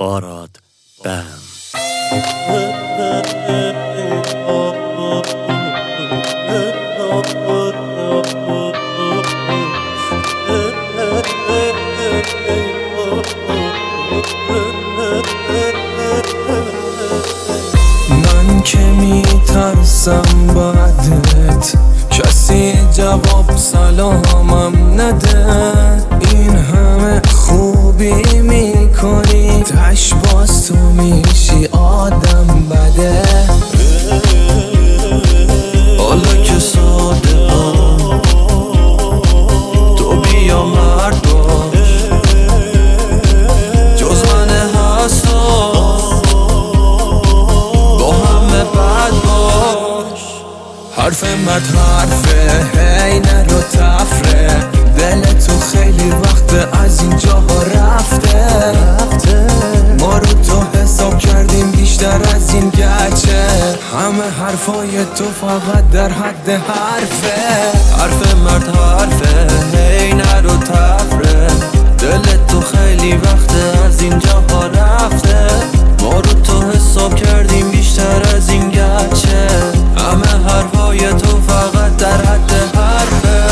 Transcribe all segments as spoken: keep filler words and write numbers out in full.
باراد بم من که میترسم بعدت کسی جواب سلامم نده. این همه خوبی میکنی تش باز تو میشی آدم بده. حالا که صادقم تو بیا مرد باش، جز من حساس با همه بد باش. حرف مرد حرفه هی نرو تفره، دل تو خیلی وقت از اینجا ها رفته. ما رو تو حساب کردیم بیشتر از این گچه، همه حرفای تو فقط در حد حرفه. حرف مرد حرفه هی نرو تفره، دل تو خیلی وقت از اینجا ها رفته. ما رو تو حساب کردیم بیشتر از این گچه، همه حرفای تو فقط در حد حرفه.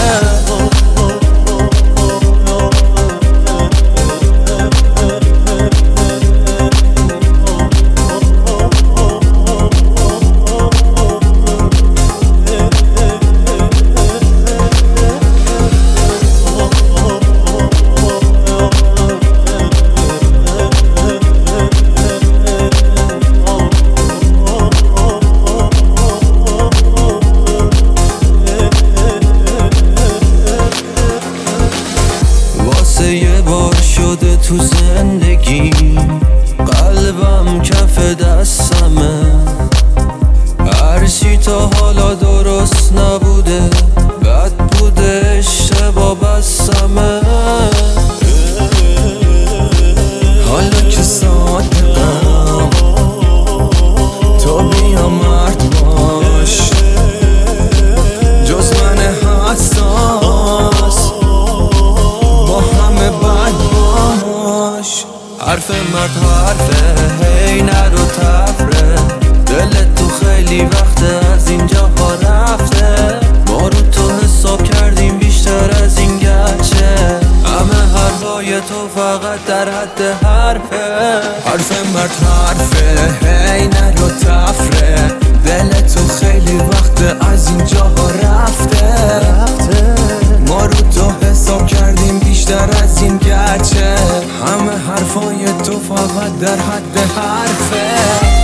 یه بار شده تو زندگی قلبم کف دستمه، هرچی تا حالا درست نبوده بد بوده اشتباه بستمه. حالا که صادقم تو بیا مرد باش، جز من حساس حرف مرد حرفه هی نرو تفره، دل تو خیلی وقت از اینجا ها رفته. ما رو تو حساب کردیم بیشتر از این گچه، همه حرفای تو فقط در حد حرفه. حرف مرد حرفه هی نرو تفره، دل تو خیلی وقت از اینجا ها رفته. ما رو تو حساب کردیم بیشتر از این گچه، همه حرفای تو فقط در حد حرفه.